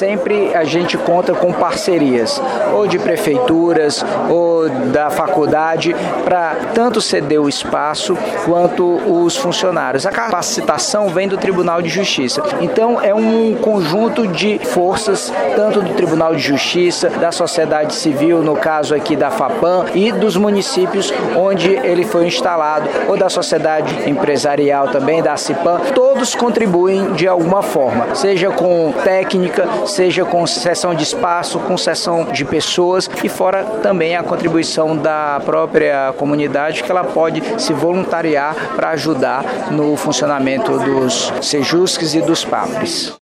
sempre a gente conta com parcerias, ou de prefeituras, ou da faculdade, para tanto ceder o espaço quanto os funcionários. A capacitação vem do Tribunal de Justiça. Então, é um conjunto de forças, tanto do Tribunal de Justiça, da sociedade civil, no caso aqui da FAPAM, e dos municípios onde ele foi instalado, ou da sociedade empresarial também, da CIPAM. Todos contribuem de alguma forma, seja com técnica, seja com cessão de espaço, com cessão de pessoas, e fora também a contribuição da própria comunidade, que ela pode se voluntariar para ajudar no funcionamento dos Sejuscs e dos PAPRs.